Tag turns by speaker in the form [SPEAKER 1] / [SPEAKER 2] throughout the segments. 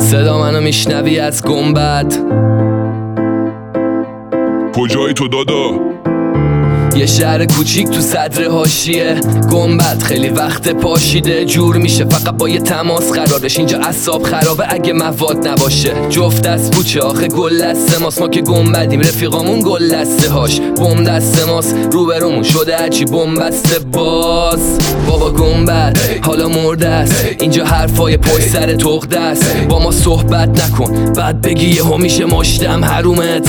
[SPEAKER 1] صدا منو میشنوی از گنبد؟
[SPEAKER 2] کجایی تو دادا؟
[SPEAKER 1] یه شهر کوچیک تو صدر حاشیه گنبد، خیلی وقت پاشیده جور میشه فقط با یه تماس قرارش. اینجا اعصاب خرابه اگه مواد نباشه. جفت دست پوچه آخه گل دسته ماست، ما که گنبدیم رفیقامون گل دسته هاش بم دسته ماست. روبرومون شده هرچی بم بسته باز. بابا گنبد حالا مرده است، اینجا حرفای پشت سر تخته است. با ما صحبت نکن بعد بگی یهو میشه مشتم حرومت.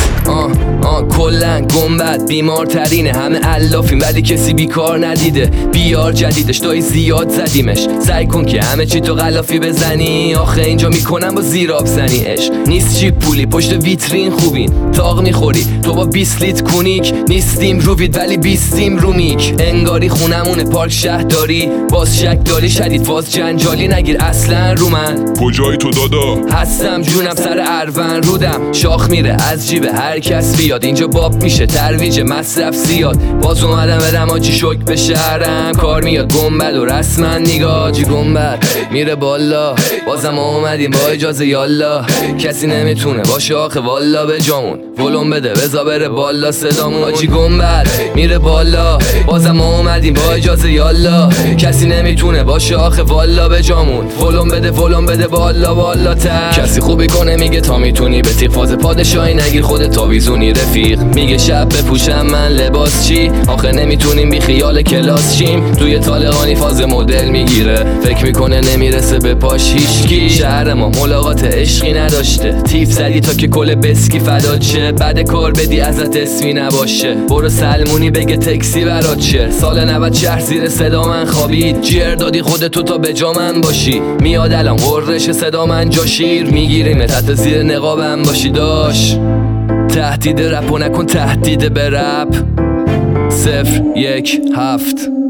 [SPEAKER 1] کلن گنبد بیمارترینه، همه علافیم ولی کسی بیکار ندیده. بیار جدیدش دایی زیاد زدیمش، سعی کن که همه چی تو غلافی بزنی. آخه اینجا میکنم با زیراب زنی. اش نیست چی پولی پشت ویترین خوبین، تاق میخوری تو با 20 لیتر کونیک. نیستیم روید ولی بیستیم رومیک. انگاری خونمونه پارک شهرداری، باز شک داری شدید باز جنجالی. نگیر اصلا رو من.
[SPEAKER 2] کجایی تو دادا؟
[SPEAKER 1] هستم جونم سر اروند رودم، شاخ میره از جیب هر کس بیاد. اینجا باب میشه ترویج مصرف زیاد. باز اومدم برم آجی شک به شهرم، کار میاد گنبد و رسما نیگا. جی گنبد میره بالا، بازم اومدیم با اجازه یالا. کسی نمیتونه باشه آخه والا به جامون. ولوم بده بزا بره بالا صدامون. آجی گنبد میره بالا، بازم اومدیم با اجازه یالا. کسی نمیتونه باشه آخه والا به جامون. ولوم بده بالا بالا تر. کسی خوبی کنه میگه تا میتونی، به تیغ فاز پادشاهی نگیر خودت تاویزونی. رفیق میگه شب بپوشم من لباس چی، آخه نمیتونیم بی خیال کلاس شیم. توی طالقانی فاز مدل میگیره، فکر میکنه نمیرسه به پاش هیچکی. شهر ما ملاقات عشقی نداشته، تیف زدی تا که کل بسکی فدات شه. بعد کار بدی ازت اسمی نباشه، برو سلمونی بگه تکسی برات شه. سال 90 شهر زیر صدا من خوابید، جر دادی خودتو تا به جا من باشی. میاد الان قررش صدا من جا شیر میگیریم تحت زیر نقابم باشی. داش تهدید رپ و نکن تهدید به رپ. 017